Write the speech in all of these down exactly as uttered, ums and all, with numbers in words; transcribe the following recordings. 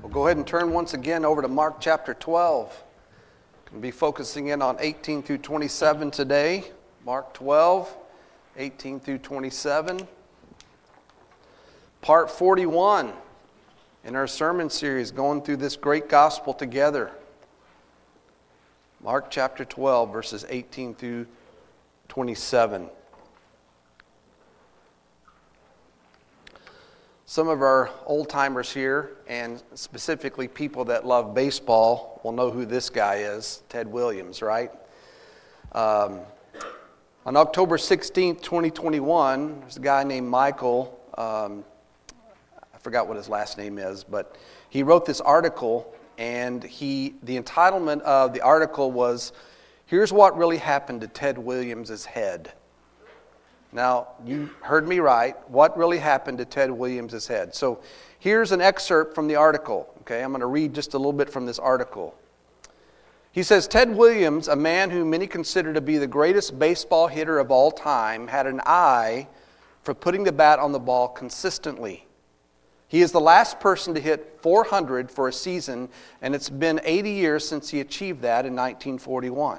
We'll go ahead and turn once again over to Mark chapter twelve. We'll be focusing in on eighteen through twenty-seven today. Mark twelve, eighteen through twenty-seven. Part forty-one in our sermon series, going through this great gospel together. Mark chapter twelve, verses eighteen through twenty-seven. Some of our old-timers here, and specifically people that love baseball, will know who this guy is, Ted Williams, right? Um, on October sixteenth, twenty twenty-one, there's a guy named Michael, um, I forgot what his last name is, but he wrote this article, and he the entitlement of the article was, "Here's what really happened to Ted Williams' head." Now, you heard me right. What really happened to Ted Williams' head? So here's an excerpt from the article. Okay, I'm going to read just a little bit from this article. He says, Ted Williams, a man who many consider to be the greatest baseball hitter of all time, had an eye for putting the bat on the ball consistently. He is the last person to hit four hundred for a season, and it's been eighty years since he achieved that in nineteen forty-one.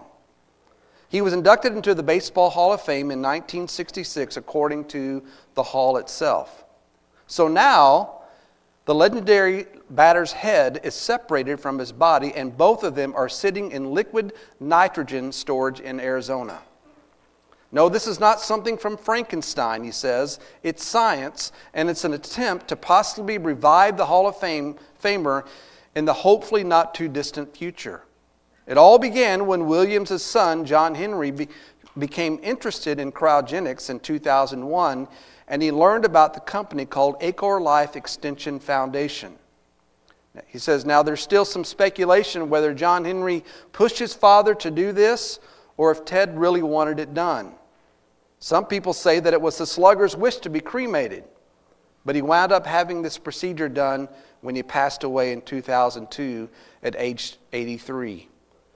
He was inducted into the Baseball Hall of Fame in nineteen sixty-six, according to the Hall itself. So now, the legendary batter's head is separated from his body, and both of them are sitting in liquid nitrogen storage in Arizona. No, this is not something from Frankenstein, he says. It's science, and it's an attempt to possibly revive the Hall of Fame Famer in the hopefully not too distant future. It all began when Williams' son, John Henry, be, became interested in cryogenics in two thousand one, and he learned about the company called Acor Life Extension Foundation. He says, now there's still some speculation whether John Henry pushed his father to do this or if Ted really wanted it done. Some people say that it was the slugger's wish to be cremated, but he wound up having this procedure done when he passed away in two thousand two at age eighty-three.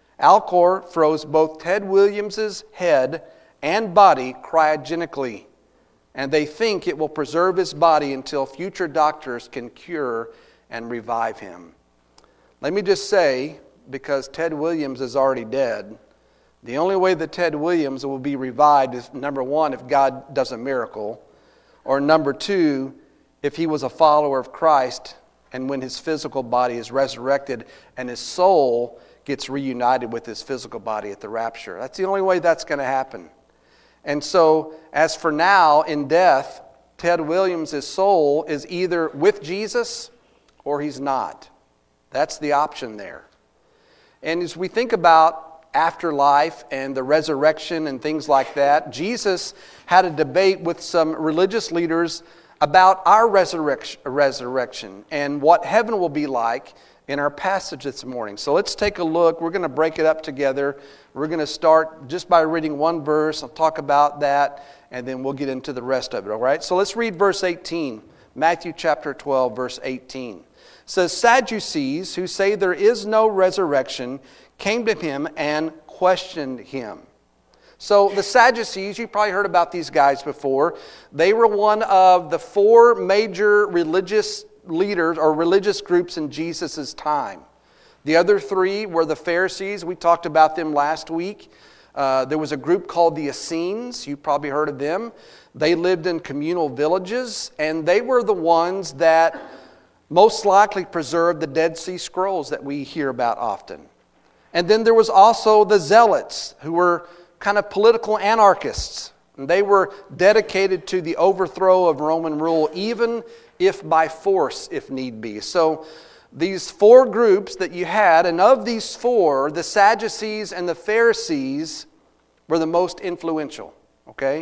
Alcor froze both Ted Williams' head and body cryogenically, and they think it will preserve his body until future doctors can cure and revive him. Let me just say, because Ted Williams is already dead, the only way that Ted Williams will be revived is, number one, if God does a miracle, or number two, if he was a follower of Christ, and when his physical body is resurrected and his soul gets reunited with his physical body at the rapture. That's the only way that's going to happen. And so, as for now, in death, Ted Williams' soul is either with Jesus or he's not. That's the option there. And as we think about afterlife and the resurrection and things like that, Jesus had a debate with some religious leaders about our resurrection, resurrection and what heaven will be like in our passage this morning. So let's take a look. We're going to break it up together. We're going to start just by reading one verse. I'll talk about that, and then we'll get into the rest of it, all right? So let's read verse eighteen. Matthew chapter twelve, verse eighteen. It says, Sadducees, who say there is no resurrection, came to him and questioned him. So the Sadducees, you've probably heard about these guys before. They were one of the four major religious leaders or religious groups in Jesus' time. The other three were the Pharisees. We talked about them last week. Uh, there was a group called the Essenes. You've probably heard of them. They lived in communal villages, and they were the ones that most likely preserved the Dead Sea Scrolls that we hear about often. And then there was also the Zealots, who were kind of political anarchists. And they were dedicated to the overthrow of Roman rule, even if by force, if need be. So these four groups that you had, and of these four, the Sadducees and the Pharisees were the most influential. Okay?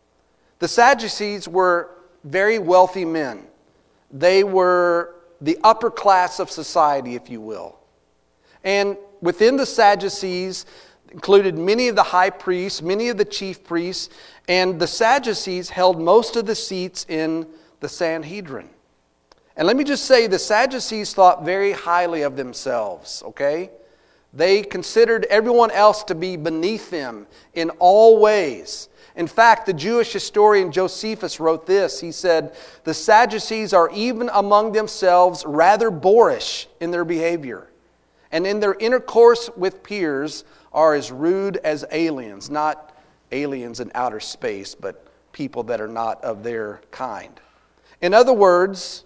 The Sadducees were very wealthy men. They were the upper class of society, if you will. And within the Sadducees included many of the high priests, many of the chief priests, and the Sadducees held most of the seats in the Sanhedrin. And let me just say, the Sadducees thought very highly of themselves, okay? They considered everyone else to be beneath them in all ways. In fact, the Jewish historian Josephus wrote this. He said, "The Sadducees are even among themselves rather boorish in their behavior, and in their intercourse with peers are as rude as aliens," not aliens in outer space, but people that are not of their kind. In other words,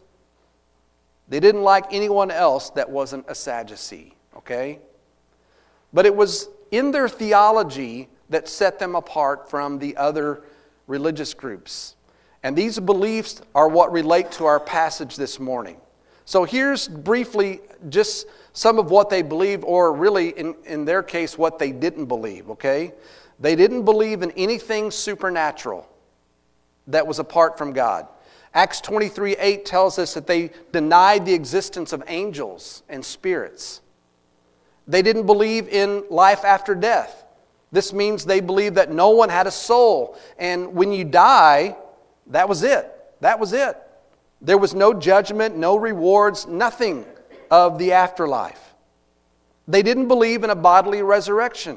they didn't like anyone else that wasn't a Sadducee, okay? But it was in their theology that set them apart from the other religious groups. And these beliefs are what relate to our passage this morning. So here's briefly just some of what they believed, or really in, in their case, what they didn't believe, okay? They didn't believe in anything supernatural that was apart from God. Acts twenty-three eight tells us that they denied the existence of angels and spirits. They didn't believe in life after death. This means they believed that no one had a soul. And when you die, that was it. That was it. There was no judgment, no rewards, nothing of the afterlife. They didn't believe in a bodily resurrection.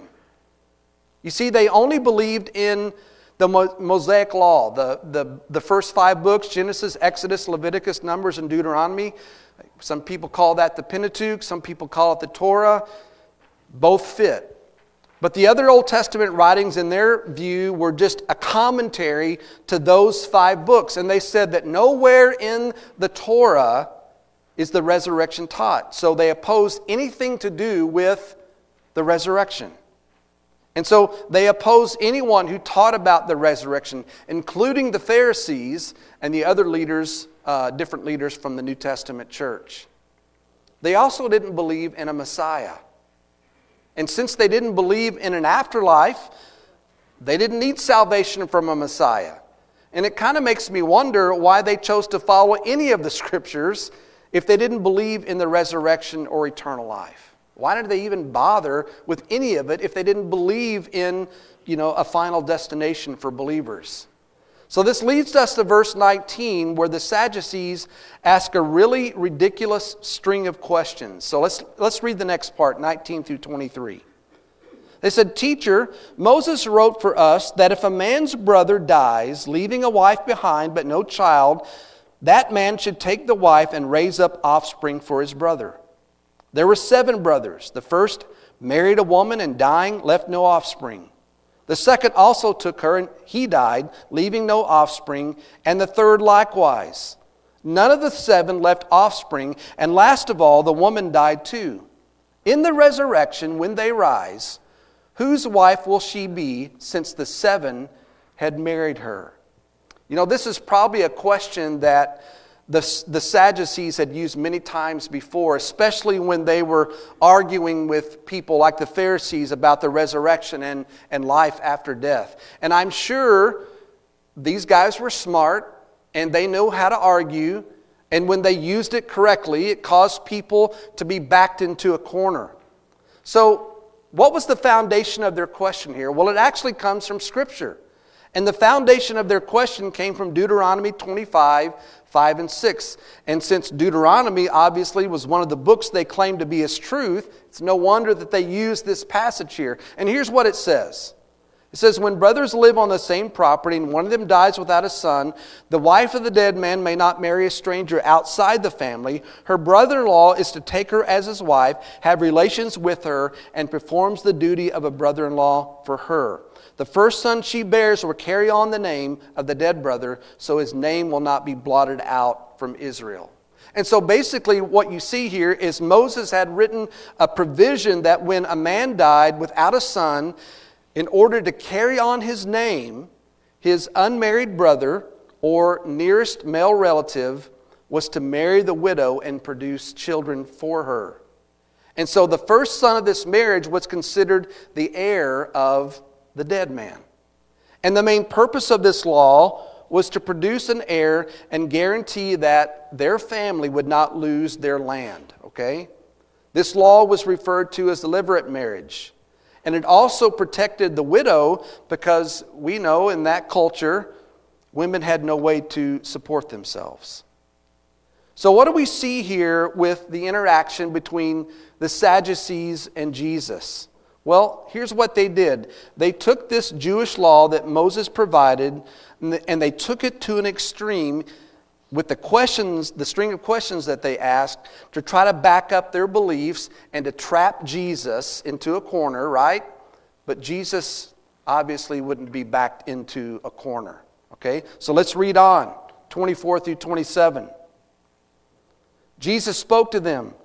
You see, they only believed in the Mosaic Law, the, the, the first five books, Genesis, Exodus, Leviticus, Numbers, and Deuteronomy. Some people call that the Pentateuch. Some people call it the Torah. Both fit. But the other Old Testament writings, in their view, were just a commentary to those five books. And they said that nowhere in the Torah is the resurrection taught. So they opposed anything to do with the resurrection. And so they opposed anyone who taught about the resurrection, including the Pharisees and the other leaders, uh, different leaders from the New Testament church. They also didn't believe in a Messiah. And since they didn't believe in an afterlife, they didn't need salvation from a Messiah. And it kind of makes me wonder why they chose to follow any of the scriptures if they didn't believe in the resurrection or eternal life. Why did they even bother with any of it if they didn't believe in, you know, a final destination for believers? So this leads us to verse nineteen, where the Sadducees ask a really ridiculous string of questions. So let's, let's read the next part, nineteen through twenty-three. They said, "Teacher, Moses wrote for us that if a man's brother dies, leaving a wife behind but no child, that man should take the wife and raise up offspring for his brother. There were seven brothers. The first married a woman and dying left no offspring. The second also took her, and he died, leaving no offspring, and the third likewise. None of the seven left offspring, and last of all, the woman died too. In the resurrection, when they rise, whose wife will she be, since the seven had married her?" You know, this is probably a question that the, the Sadducees had used many times before, especially when they were arguing with people like the Pharisees about the resurrection and, and life after death. And I'm sure these guys were smart and they knew how to argue. And when they used it correctly, it caused people to be backed into a corner. So what was the foundation of their question here? Well, it actually comes from Scripture. And the foundation of their question came from Deuteronomy twenty-five, five and six. And since Deuteronomy obviously was one of the books they claimed to be as truth, it's no wonder that they used this passage here. And here's what it says. It says, "When brothers live on the same property and one of them dies without a son, the wife of the dead man may not marry a stranger outside the family. Her brother-in-law is to take her as his wife, have relations with her, and performs the duty of a brother-in-law for her. The first son she bears will carry on the name of the dead brother, so his name will not be blotted out from Israel." And so basically what you see here is Moses had written a provision that when a man died without a son, in order to carry on his name, his unmarried brother or nearest male relative was to marry the widow and produce children for her. And so the first son of this marriage was considered the heir of the dead man. And the main purpose of this law was to produce an heir and guarantee that their family would not lose their land. Okay? This law was referred to as the levirate marriage. And it also protected the widow because we know in that culture, women had no way to support themselves. So what do we see here with the interaction between the Sadducees and Jesus? Well, here's what they did. They took this Jewish law that Moses provided, and they took it to an extreme with the questions, the string of questions that they asked, to try to back up their beliefs and to trap Jesus into a corner, right? But Jesus obviously wouldn't be backed into a corner. Okay? So let's read on, twenty-four through twenty-seven. Jesus spoke to them.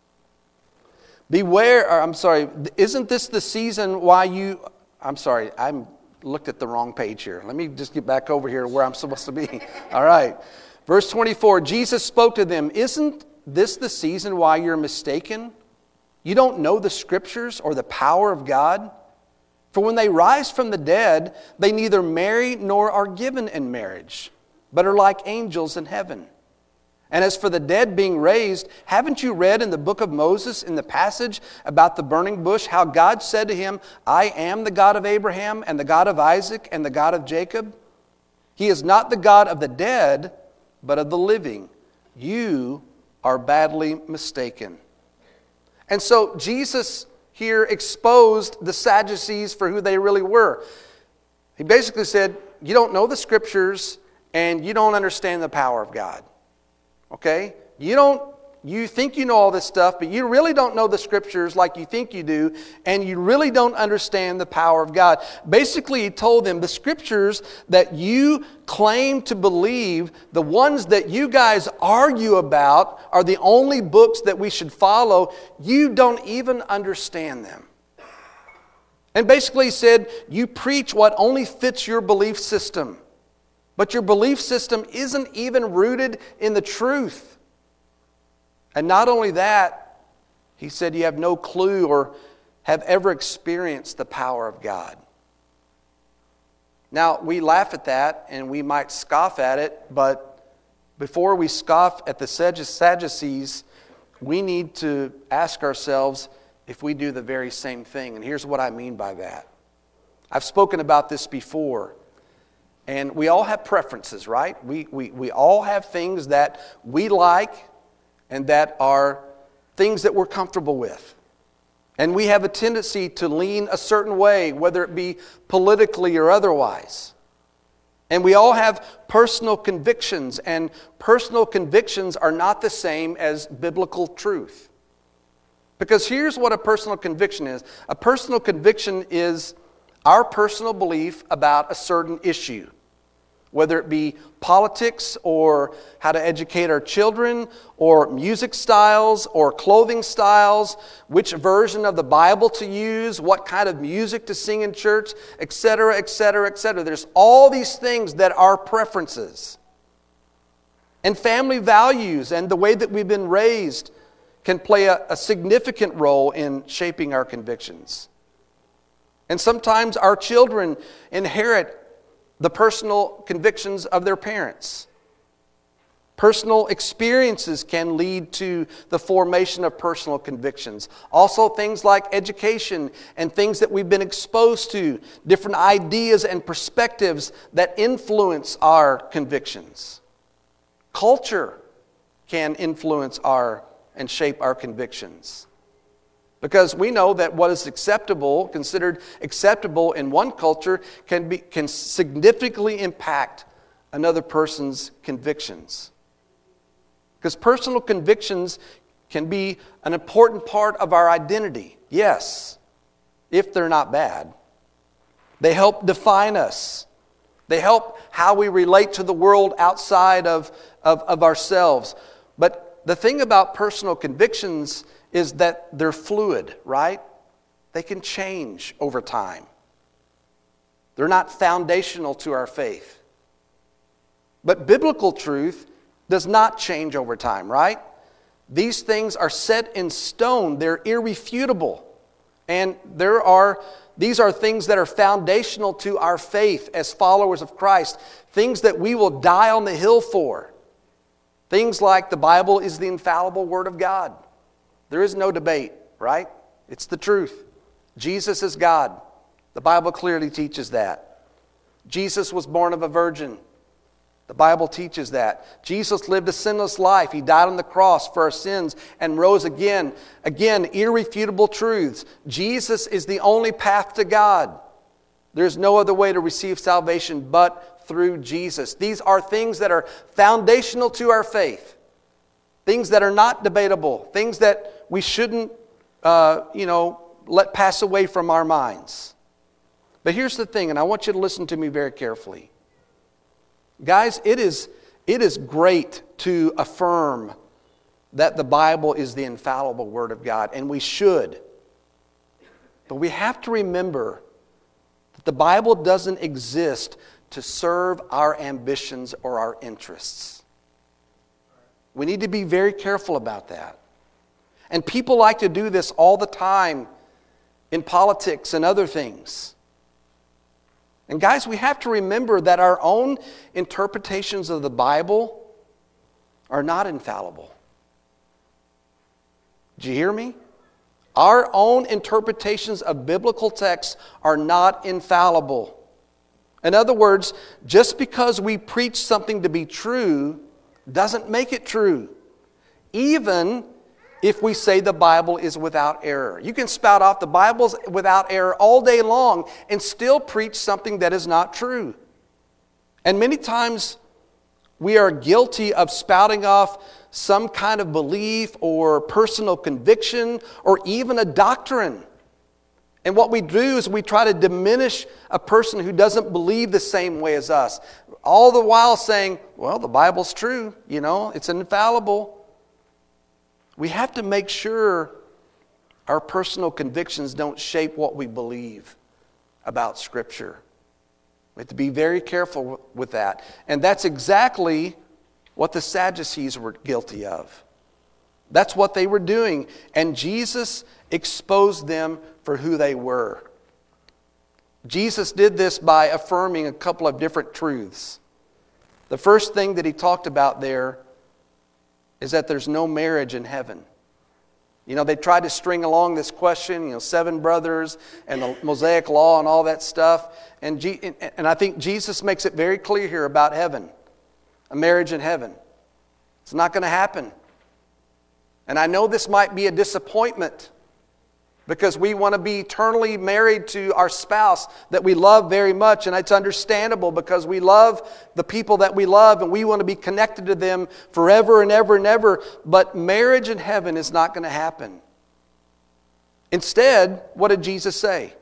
Beware, or I'm sorry, isn't this the season why you, I'm sorry, I looked at the wrong page here. Let me just get back over here to where I'm supposed to be. All right. Verse twenty-four, Jesus spoke to them, isn't this the season why you're mistaken? You don't know the Scriptures or the power of God? For when they rise from the dead, they neither marry nor are given in marriage, but are like angels in heaven. And as for the dead being raised, haven't you read in the book of Moses, in the passage about the burning bush, how God said to him, I am the God of Abraham and the God of Isaac and the God of Jacob? He is not the God of the dead, but of the living. You are badly mistaken. And so Jesus here exposed the Sadducees for who they really were. He basically said, you don't know the Scriptures and you don't understand the power of God. Okay? You don't, you think you know all this stuff, but you really don't know the Scriptures like you think you do, and you really don't understand the power of God. Basically, he told them, the Scriptures that you claim to believe, the ones that you guys argue about, are the only books that we should follow. You don't even understand them. And basically he said, you preach what only fits your belief system. But your belief system isn't even rooted in the truth. And not only that, he said you have no clue or have ever experienced the power of God. Now, we laugh at that and we might scoff at it, but before we scoff at the Sadducees, we need to ask ourselves if we do the very same thing. And here's what I mean by that. I've spoken about this before. And we all have preferences, right? We, we, we all have things that we like and that are things that we're comfortable with. And we have a tendency to lean a certain way, whether it be politically or otherwise. And we all have personal convictions, and personal convictions are not the same as biblical truth. Because here's what a personal conviction is. A personal conviction is our personal belief about a certain issue, whether it be politics or how to educate our children or music styles or clothing styles, which version of the Bible to use, what kind of music to sing in church, et cetera, et cetera, et cetera. There's all these things that are preferences. And family values and the way that we've been raised can play a, a significant role in shaping our convictions. And sometimes our children inherit the personal convictions of their parents. Personal experiences can lead to the formation of personal convictions. Also things like education and things that we've been exposed to, different ideas and perspectives that influence our convictions. Culture can influence our and shape our convictions. Because we know that what is acceptable, considered acceptable in one culture, can be can significantly impact another person's convictions. Because personal convictions can be an important part of our identity. Yes, if they're not bad. They help define us. They help how we relate to the world outside of, of, of ourselves. But the thing about personal convictions is that they're fluid, right? They can change over time. They're not foundational to our faith. But biblical truth does not change over time, right? These things are set in stone. They're irrefutable. And there are these are things that are foundational to our faith as followers of Christ. Things that we will die on the hill for. Things like the Bible is the infallible Word of God. There is no debate, right? It's the truth. Jesus is God. The Bible clearly teaches that. Jesus was born of a virgin. The Bible teaches that. Jesus lived a sinless life. He died on the cross for our sins and rose again. Again, irrefutable truths. Jesus is the only path to God. There's no other way to receive salvation but through Jesus. These are things that are foundational to our faith. Things that are not debatable. Things that we shouldn't, uh, you know, let pass away from our minds. But here's the thing, and I want you to listen to me very carefully. Guys, it is, it is great to affirm that the Bible is the infallible Word of God, and we should. But we have to remember that the Bible doesn't exist to serve our ambitions or our interests. We need to be very careful about that. And people like to do this all the time in politics and other things. And guys, we have to remember that our own interpretations of the Bible are not infallible. Did you hear me? Our own interpretations of biblical texts are not infallible. In other words, just because we preach something to be true doesn't make it true. Even if we say the Bible is without error. You can spout off the Bible's without error all day long and still preach something that is not true. And many times we are guilty of spouting off some kind of belief or personal conviction or even a doctrine. And what we do is we try to diminish a person who doesn't believe the same way as us. All the while saying, well, the Bible's true, you know, it's infallible. We have to make sure our personal convictions don't shape what we believe about Scripture. We have to be very careful with that. And that's exactly what the Sadducees were guilty of. That's what they were doing. And Jesus exposed them for who they were. Jesus did this by affirming a couple of different truths. The first thing that he talked about there is that there's no marriage in heaven. You know, they tried to string along this question, you know, seven brothers and the Mosaic Law and all that stuff. And, G- and I think Jesus makes it very clear here about heaven, a marriage in heaven. It's not going to happen. And I know this might be a disappointment because we want to be eternally married to our spouse that we love very much. And it's understandable because we love the people that we love and we want to be connected to them forever and ever and ever. But marriage in heaven is not going to happen. Instead, what did Jesus say?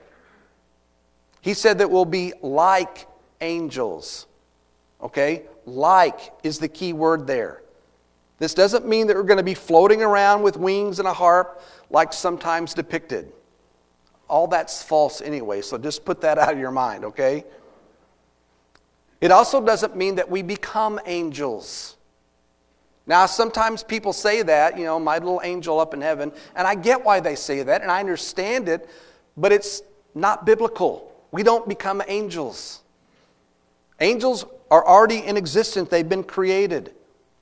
He said that we'll be like angels. Okay? Like is the key word there. This doesn't mean that we're going to be floating around with wings and a harp like sometimes depicted. All that's false anyway, so just put that out of your mind, okay? It also doesn't mean that we become angels. Now, sometimes people say that, you know, my little angel up in heaven, and I get why they say that, and I understand it, but it's not biblical. We don't become angels. Angels are already in existence. They've been created.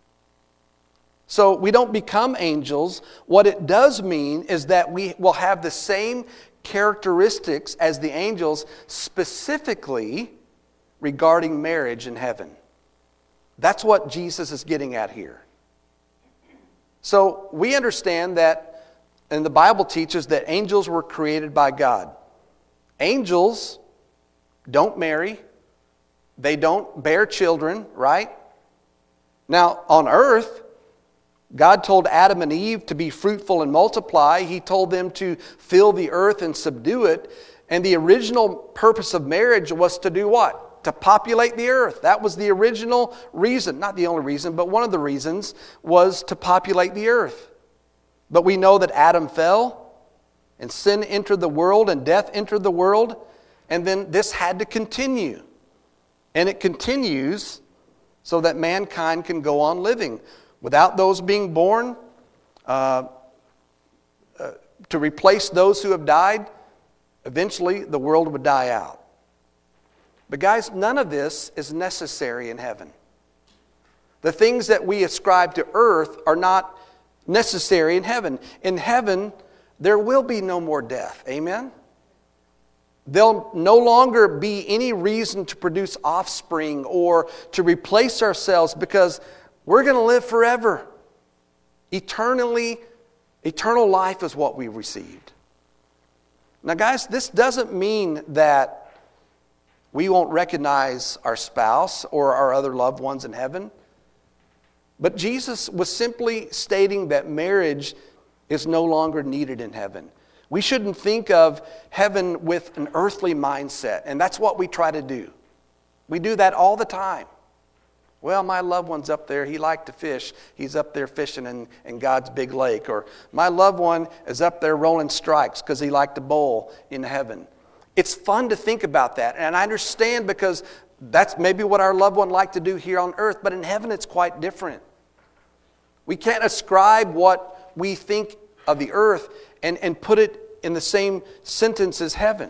So we don't become angels. What it does mean is that we will have the same characteristics as the angels, specifically regarding marriage in heaven. That's what Jesus is getting at here. So we understand that, and the Bible teaches that angels were created by God. Angels don't marry. They don't bear children, right? Now, on earth, God told Adam and Eve to be fruitful and multiply. He told them to fill the earth and subdue it. And the original purpose of marriage was to do what? To populate the earth. That was the original reason. Not the only reason, but one of the reasons was to populate the earth. But we know that Adam fell, and sin entered the world, and death entered the world. And then this had to continue. And it continues so that mankind can go on living. Without those being born, uh, uh, to replace those who have died, eventually the world would die out. But guys, none of this is necessary in heaven. The things that we ascribe to earth are not necessary in heaven. In heaven, there will be no more death. Amen? There'll no longer be any reason to produce offspring or to replace ourselves because we're going to live forever. Eternally, eternal life is what we received. Now, guys, this doesn't mean that we won't recognize our spouse or our other loved ones in heaven. But Jesus was simply stating that marriage is no longer needed in heaven. We shouldn't think of heaven with an earthly mindset, and that's what we try to do. We do that all the time. Well, my loved one's up there. He liked to fish. He's up there fishing in, in God's big lake. Or my loved one is up there rolling strikes because he liked to bowl in heaven. It's fun to think about that, and I understand because that's maybe what our loved one liked to do here on earth, but in heaven it's quite different. We can't ascribe what we think of the earth and, and put it in the same sentence as heaven.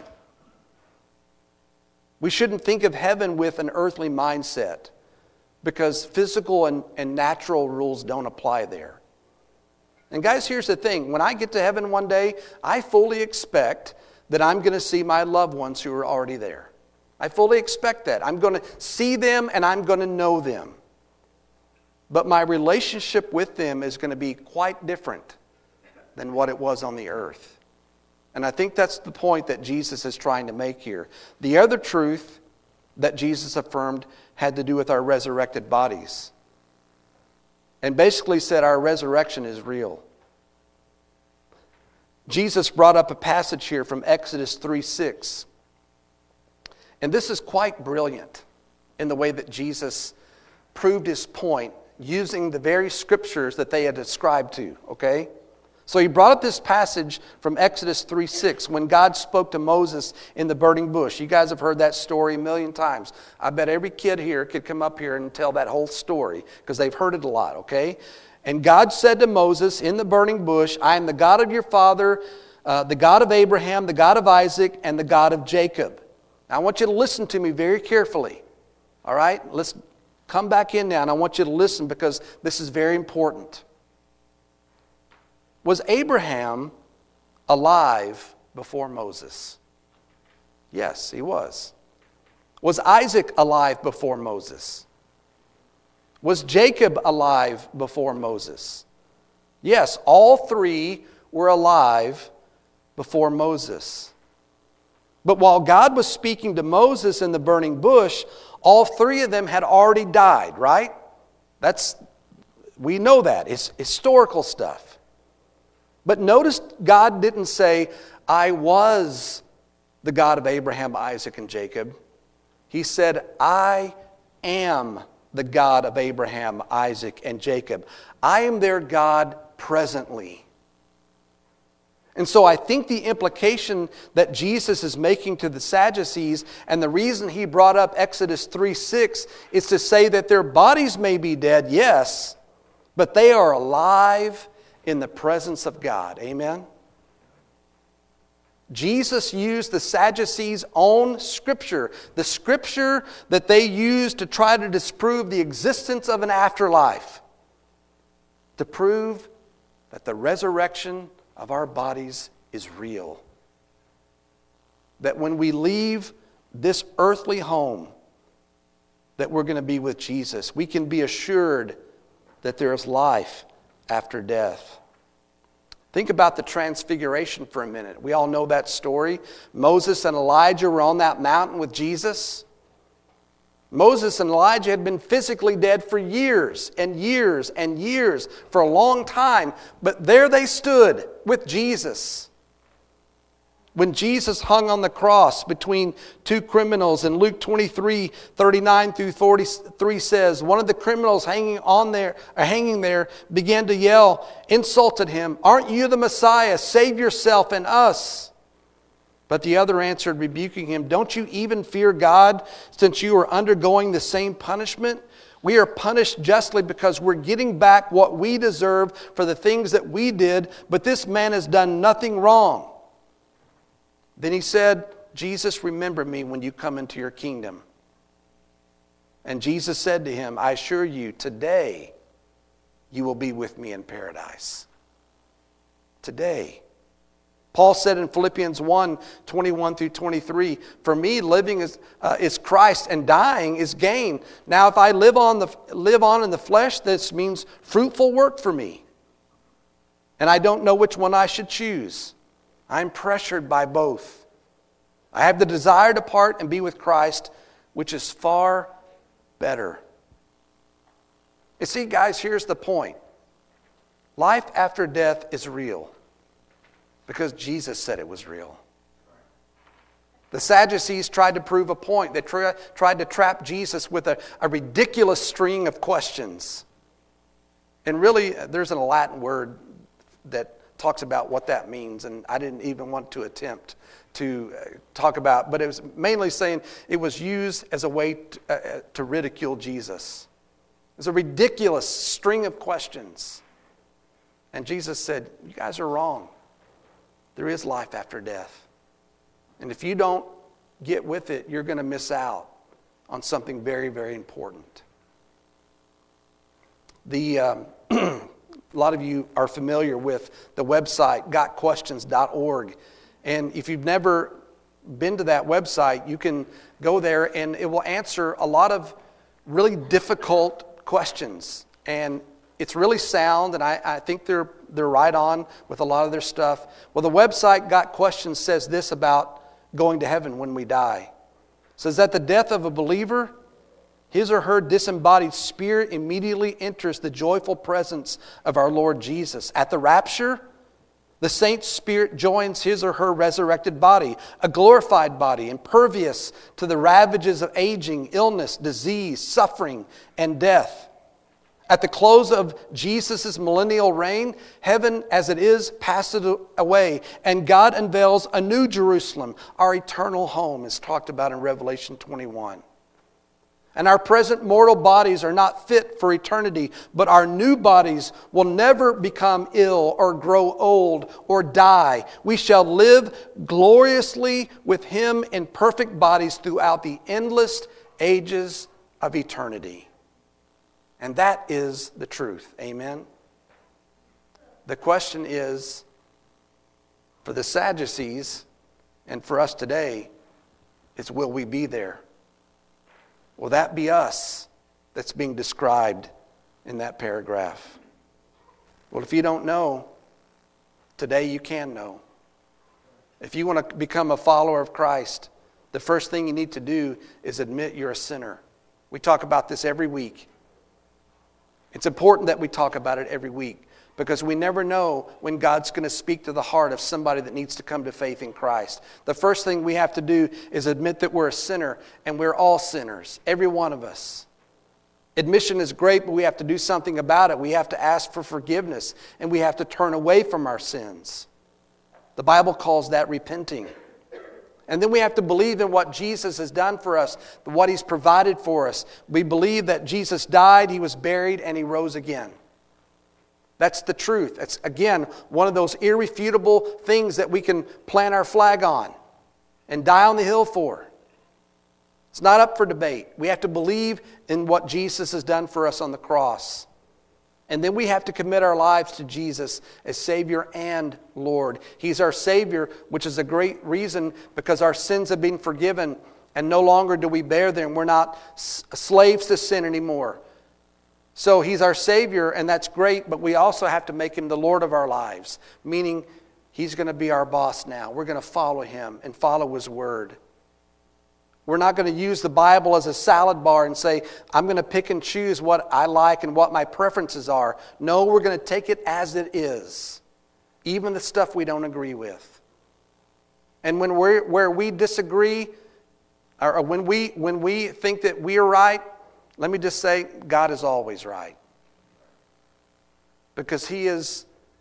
We shouldn't think of heaven with an earthly mindset because physical and, and natural rules don't apply there. And guys, here's the thing. When I get to heaven one day, I fully expect that I'm going to see my loved ones who are already there. I fully expect that. I'm going to see them and I'm going to know them. But my relationship with them is going to be quite different than what it was on the earth. And I think that's the point that Jesus is trying to make here. The other truth that Jesus affirmed had to do with our resurrected bodies. And basically said our resurrection is real. Jesus brought up a passage here from Exodus three six. And this is quite brilliant in the way that Jesus proved his point using the very scriptures that they had ascribed to, okay? So he brought up this passage from Exodus three six when God spoke to Moses in the burning bush. You guys have heard that story a million times. I bet every kid here could come up here and tell that whole story because they've heard it a lot, okay? And God said to Moses in the burning bush, I am the God of your father, uh, the God of Abraham, the God of Isaac, and the God of Jacob. Now I want you to listen to me very carefully, all right? Let's come back in now and I want you to listen because this is very important. Was Abraham alive before Moses? Yes, he was. Was Isaac alive before Moses? Was Jacob alive before Moses? Yes, all three were alive before Moses. But while God was speaking to Moses in the burning bush, all three of them had already died, right? That's, we know that. It's historical stuff. But notice God didn't say, I was the God of Abraham, Isaac, and Jacob. He said, I am the God of Abraham, Isaac, and Jacob. I am their God presently. And so I think the implication that Jesus is making to the Sadducees, and the reason he brought up Exodus three six, is to say that their bodies may be dead, yes, but they are alive in the presence of God. Amen? Jesus used the Sadducees' own scripture, the scripture that they used to try to disprove the existence of an afterlife, to prove that the resurrection of our bodies is real. That when we leave this earthly home, that we're going to be with Jesus. We can be assured that there is life after death. Think about the transfiguration for a minute. We all know that story. Moses and Elijah were on that mountain with Jesus. Moses and Elijah had been physically dead for years and years and years, for a long time. But there they stood with Jesus. When Jesus hung on the cross between two criminals, in Luke twenty-three, thirty-nine through forty-three says, one of the criminals hanging on there, or hanging there began to yell, insulted him, "Aren't you the Messiah? Save yourself and us." But the other answered, rebuking him, "Don't you even fear God, since you are undergoing the same punishment? We are punished justly because we're getting back what we deserve for the things that we did, but this man has done nothing wrong." Then he said, "Jesus, remember me when you come into your kingdom." And Jesus said to him, "I assure you, today you will be with me in paradise." Today. Paul said in Philippians one, twenty-one through twenty-three, for me, living is, uh, is Christ and dying is gain. Now, if I live on, the, live on in the flesh, this means fruitful work for me. And I don't know which one I should choose. I'm pressured by both. I have the desire to part and be with Christ, which is far better. You see, guys, here's the point. Life after death is real because Jesus said it was real. The Sadducees tried to prove a point. They tri- tried to trap Jesus with a, a ridiculous string of questions. And really, there's a Latin word that talks about what that means, and I didn't even want to attempt to talk about, but it was mainly saying it was used as a way to, uh, to ridicule Jesus. It's a ridiculous string of questions. And Jesus said, you guys are wrong. There is life after death. And if you don't get with it, you're going to miss out on something very, very important. The um, a lot of you are familiar with the website got questions dot org. And if you've never been to that website, you can go there and it will answer a lot of really difficult questions. And it's really sound, and I, I think they're they're right on with a lot of their stuff. Well, the website Got Questions says this about going to heaven when we die. It says that the death of a believer, his or her disembodied spirit immediately enters the joyful presence of our Lord Jesus. At the rapture, the saint's spirit joins his or her resurrected body, a glorified body, impervious to the ravages of aging, illness, disease, suffering, and death. At the close of Jesus' millennial reign, heaven as it is passes away, and God unveils a new Jerusalem, our eternal home, as talked about in Revelation twenty-one. And our present mortal bodies are not fit for eternity, but our new bodies will never become ill or grow old or die. We shall live gloriously with Him in perfect bodies throughout the endless ages of eternity. And that is the truth. Amen? The question is, for the Sadducees and for us today, is will we be there? Will that be us that's being described in that paragraph? Well, if you don't know, today you can know. If you want to become a follower of Christ, the first thing you need to do is admit you're a sinner. We talk about this every week. It's important that we talk about it every week because we never know when God's going to speak to the heart of somebody that needs to come to faith in Christ. The first thing we have to do is admit that we're a sinner, and we're all sinners, every one of us. Admission is great, but we have to do something about it. We have to ask for forgiveness, and we have to turn away from our sins. The Bible calls that repenting. And then we have to believe in what Jesus has done for us, what He's provided for us. We believe that Jesus died, He was buried, and He rose again. That's the truth. That's, again, one of those irrefutable things that we can plant our flag on and die on the hill for. It's not up for debate. We have to believe in what Jesus has done for us on the cross. And then we have to commit our lives to Jesus as Savior and Lord. He's our Savior, which is a great reason because our sins have been forgiven and no longer do we bear them. We're not slaves to sin anymore. So He's our Savior, and that's great, but we also have to make Him the Lord of our lives, meaning He's going to be our boss now. We're going to follow Him and follow His Word. We're not going to use the Bible as a salad bar and say, I'm going to pick and choose what I like and what my preferences are. No, we're going to take it as it is, even the stuff we don't agree with. And when we're, where we disagree, or when we, when we think that we are right, let me just say, God is always right. Because He is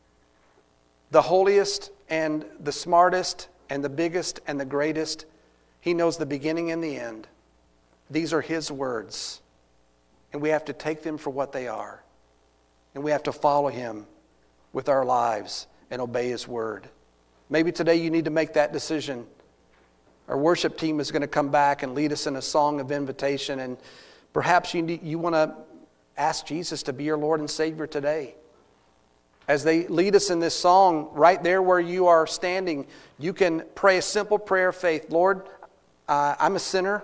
the holiest and the smartest and the biggest and the greatest. He knows the beginning and the end. These are His words. And we have to take them for what they are. And we have to follow Him with our lives and obey His word. Maybe today you need to make that decision. Our worship team is going to come back and lead us in a song of invitation. And perhaps you need, you want to ask Jesus to be your Lord and Savior today. As they lead us in this song, right there where you are standing, you can pray a simple prayer of faith. Lord, uh, I'm a sinner.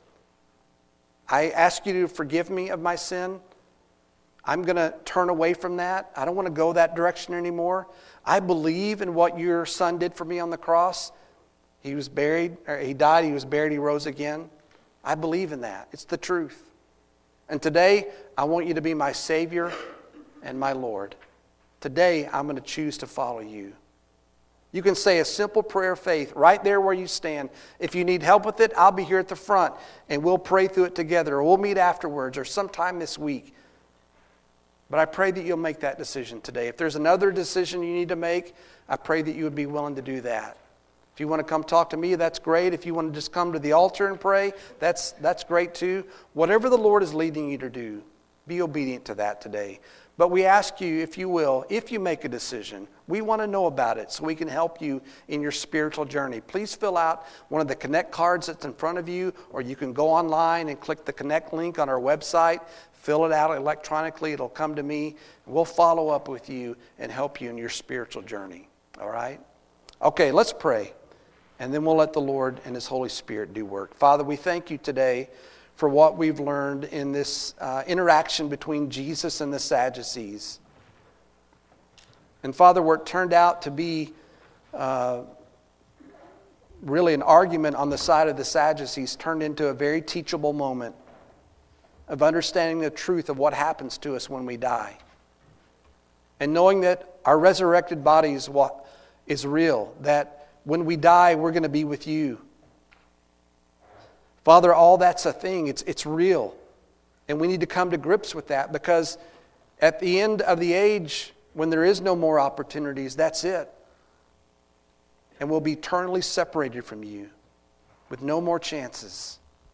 I ask you to forgive me of my sin. I'm going to turn away from that. I don't want to go that direction anymore. I believe in what your Son did for me on the cross. He was buried, or he died, he was buried, he rose again. I believe in that. It's the truth. And today, I want you to be my Savior and my Lord. Today, I'm going to choose to follow you. You can say a simple prayer of faith right there where you stand. If you need help with it, I'll be here at the front, and we'll pray through it together, or we'll meet afterwards, or sometime this week. But I pray that you'll make that decision today. If there's another decision you need to make, I pray that you would be willing to do that. If you want to come talk to me, that's great. If you want to just come to the altar and pray, that's, that's great too. Whatever the Lord is leading you to do, be obedient to that today. But we ask you, if you will, if you make a decision, we want to know about it so we can help you in your spiritual journey. Please fill out one of the Connect cards that's in front of you, or you can go online and click the Connect link on our website. Fill it out electronically. It'll come to me. We'll follow up with you and help you in your spiritual journey. All right? Okay, let's pray. And then we'll let the Lord and His Holy Spirit do work. Father, we thank you today for what we've learned in this uh, interaction between Jesus and the Sadducees. And Father, where it turned out to be uh, really an argument on the side of the Sadducees turned into a very teachable moment of understanding the truth of what happens to us when we die. And knowing that our resurrected body is what is real, that when we die, we're going to be with you. Father, all that's a thing. It's, it's real. And we need to come to grips with that, because at the end of the age, when there is no more opportunities, that's it. And we'll be eternally separated from you with no more chances.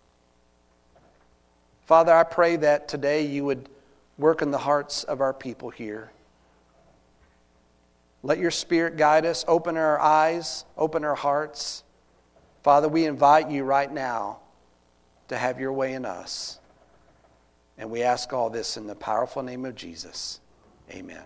Father, I pray that today you would work in the hearts of our people here. Let your Spirit guide us, open our eyes, open our hearts. Father, we invite you right now to have your way in us. And we ask all this in the powerful name of Jesus. Amen.